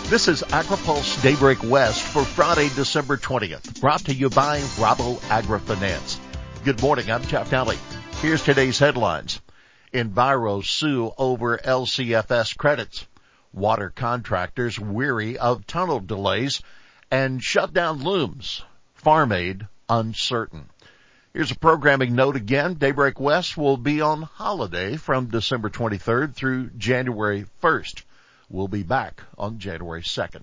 This is AgriPulse Daybreak West for Friday, December 20th, brought to you by Rabo AgriFinance. Good morning, I'm Jeff Daly. Here's today's headlines. Enviro sue over LCFS credits. Water contractors weary of tunnel delays, and shutdown looms. Farm aid uncertain. Here's a programming note again. Daybreak West will be on holiday from December 23rd through January 1st. We'll be back on January 2nd.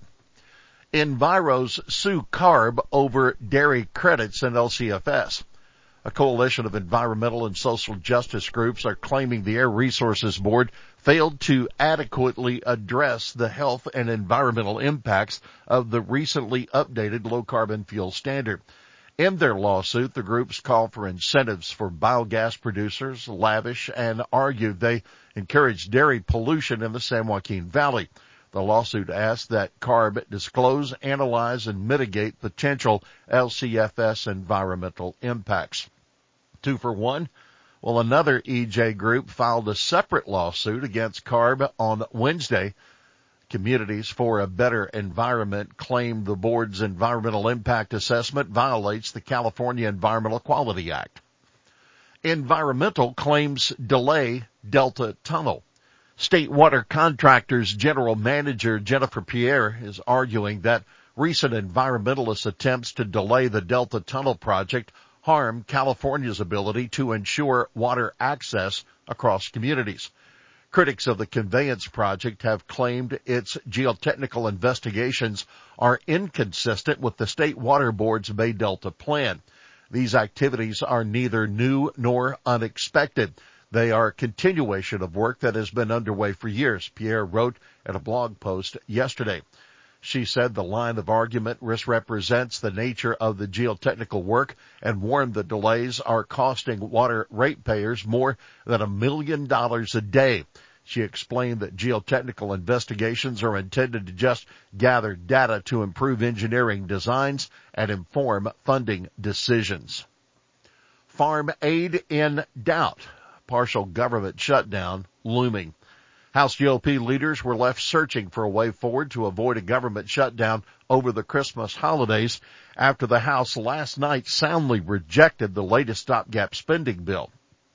Enviros sue CARB over dairy credits and LCFS. A coalition of environmental and social justice groups are claiming the Air Resources Board failed to adequately address the health and environmental impacts of the recently updated low-carbon fuel standard. In their lawsuit, the groups call for incentives for biogas producers, lavish, and argued they encourage dairy pollution in the San Joaquin Valley. The lawsuit asks that CARB disclose, analyze, and mitigate potential LCFS environmental impacts. 2 for 1. Well, another EJ group filed a separate lawsuit against CARB on Wednesday. Communities for a Better Environment claim the board's environmental impact assessment violates the California Environmental Quality Act. Environmental claims delay Delta Tunnel. State Water Contractors General Manager Jennifer Pierre is arguing that recent environmentalist attempts to delay the Delta Tunnel project harm California's ability to ensure water access across communities. Critics of the conveyance project have claimed its geotechnical investigations are inconsistent with the State Water Board's Bay Delta plan. These activities are neither new nor unexpected. They are a continuation of work that has been underway for years, Pierre wrote in a blog post yesterday. She said the line of argument misrepresents the nature of the geotechnical work and warned the delays are costing water ratepayers more than $1 million a day. She explained that geotechnical investigations are intended to just gather data to improve engineering designs and inform funding decisions. Farm aid in doubt. Partial government shutdown looming. House GOP leaders were left searching for a way forward to avoid a government shutdown over the Christmas holidays after the House last night soundly rejected the latest stopgap spending bill.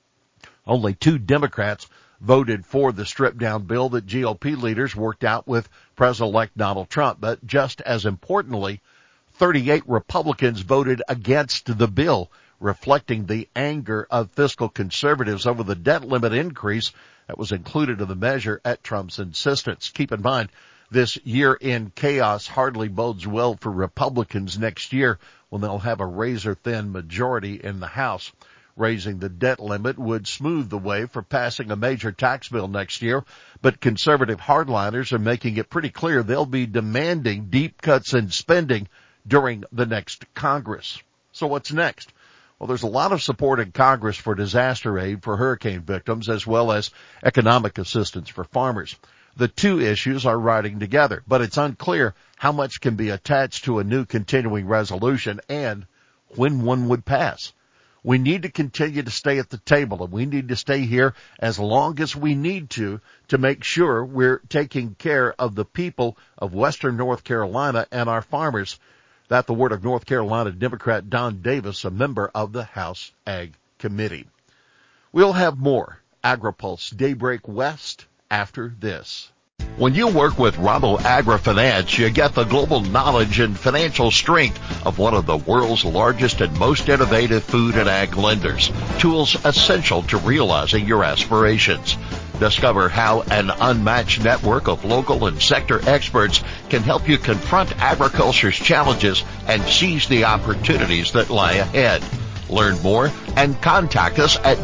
Only 2 Democrats voted for the stripped-down bill that GOP leaders worked out with President-elect Donald Trump. But just as importantly, 38 Republicans voted against the bill, reflecting the anger of fiscal conservatives over the debt limit increase that was included in the measure at Trump's insistence. Keep in mind, this year-end chaos hardly bodes well for Republicans next year when they'll have a razor-thin majority in the House. Raising the debt limit would smooth the way for passing a major tax bill next year, but conservative hardliners are making it pretty clear they'll be demanding deep cuts in spending during the next Congress. So what's next? Well, there's a lot of support in Congress for disaster aid for hurricane victims as well as economic assistance for farmers. The two issues are riding together, but it's unclear how much can be attached to a new continuing resolution and when one would pass. We need to continue to stay at the table, and we need to stay here as long as we need to make sure we're taking care of the people of Western North Carolina and our farmers. That's the word of North Carolina Democrat Don Davis, a member of the House Ag Committee. We'll have more AgriPulse Daybreak West after this. When you work with Rabo AgriFinance, you get the global knowledge and financial strength of one of the world's largest and most innovative food and ag lenders. Tools essential to realizing your aspirations. Discover how an unmatched network of local and sector experts can help you confront agriculture's challenges and seize the opportunities that lie ahead. Learn more and contact us at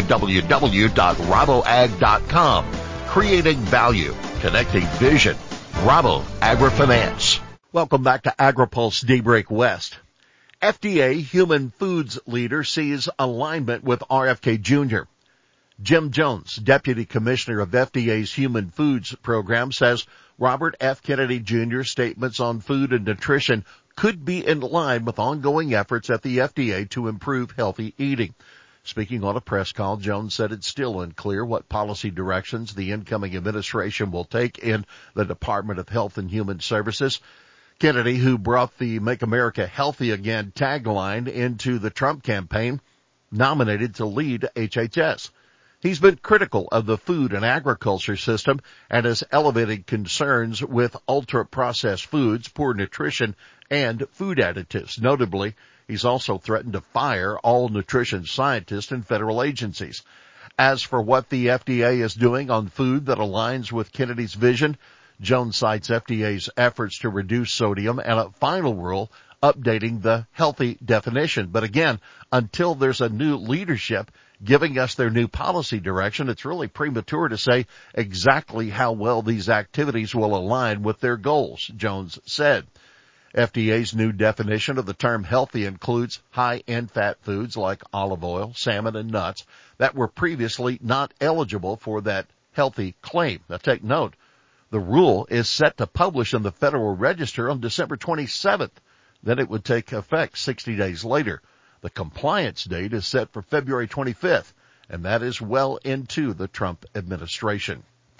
www.raboag.com. Creating value, connecting vision. Rabo AgriFinance. Welcome back to AgriPulse Daybreak West. FDA human foods leader sees alignment with RFK Jr. Jim Jones, Deputy Commissioner of FDA's Human Foods Program, says Robert F. Kennedy Jr.'s statements on food and nutrition could be in line with ongoing efforts at the FDA to improve healthy eating. Speaking on a press call, Jones said it's still unclear what policy directions the incoming administration will take in the Department of Health and Human Services. Kennedy, who brought the Make America Healthy Again tagline into the Trump campaign, nominated to lead HHS. He's been critical of the food and agriculture system and has elevated concerns with ultra-processed foods, poor nutrition, and food additives. Notably, he's also threatened to fire all nutrition scientists in federal agencies. As for what the FDA is doing on food that aligns with Kennedy's vision, Jones cites FDA's efforts to reduce sodium and a final rule updating the healthy definition. But again, until there's a new leadership giving us their new policy direction, it's really premature to say exactly how well these activities will align with their goals, Jones said. FDA's new definition of the term healthy includes high in fat foods like olive oil, salmon, and nuts that were previously not eligible for that healthy claim. Now take note, the rule is set to publish in the Federal Register on December 27th. Then it would take effect 60 days later. The compliance date is set for February 25th, and that is well into the Trump administration.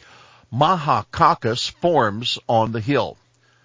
Maha Caucus forms on the Hill.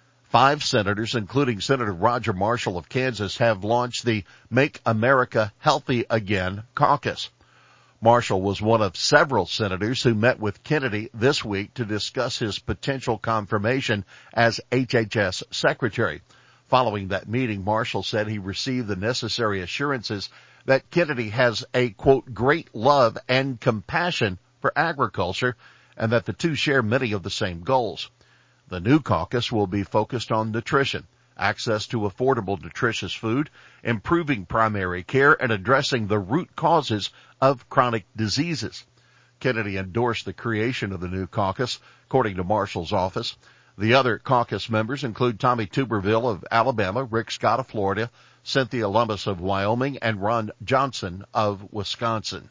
5 senators, including Senator Roger Marshall of Kansas, have launched the Make America Healthy Again caucus. Marshall was one of several senators who met with Kennedy this week to discuss his potential confirmation as HHS secretary. Following that meeting, Marshall said he received the necessary assurances that Kennedy has a, quote, great love and compassion for agriculture and that the two share many of the same goals. The new caucus will be focused on nutrition, access to affordable, nutritious food, improving primary care, and addressing the root causes of chronic diseases. Kennedy endorsed the creation of the new caucus, according to Marshall's office. The other caucus members include Tommy Tuberville of Alabama, Rick Scott of Florida, Cynthia Lummis of Wyoming, and Ron Johnson of Wisconsin.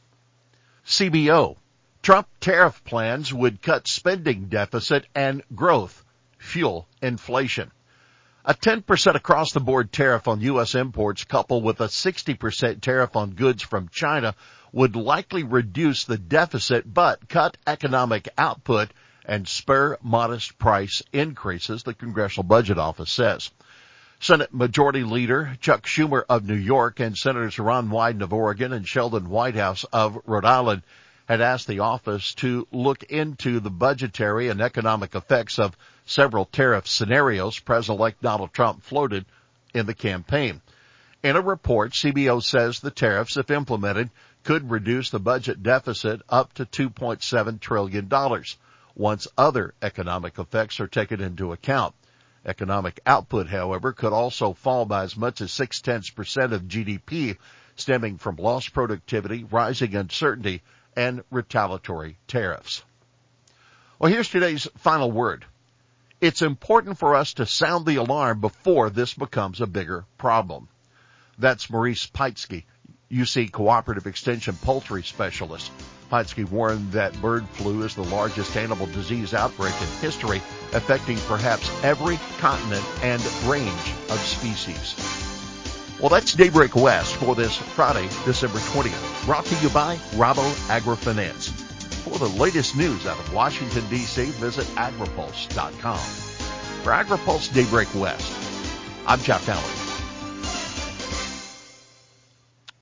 CBO. Trump tariff plans would cut spending deficit and growth, fuel inflation. A 10% across-the-board tariff on U.S. imports coupled with a 60% tariff on goods from China would likely reduce the deficit but cut economic output and spur modest price increases, the Congressional Budget Office says. Senate Majority Leader Chuck Schumer of New York and Senators Ron Wyden of Oregon and Sheldon Whitehouse of Rhode Island had asked the office to look into the budgetary and economic effects of several tariff scenarios President-elect Donald Trump floated in the campaign. In a report, CBO says the tariffs, if implemented, could reduce the budget deficit up to $2.7 trillion. Once other economic effects are taken into account. Economic output, however, could also fall by as much as 0.6% of GDP, stemming from lost productivity, rising uncertainty, and retaliatory tariffs. Well, here's today's final word. It's important for us to sound the alarm before this becomes a bigger problem. That's Maurice Peitzke, UC Cooperative Extension poultry specialist. Peitzke warned that bird flu is the largest animal disease outbreak in history, affecting perhaps every continent and range of species. Well, that's Daybreak West for this Friday, December 20th, brought to you by Rabo AgriFinance. For the latest news out of Washington, D.C., visit agripulse.com. For AgriPulse Daybreak West, I'm Jeff Allen.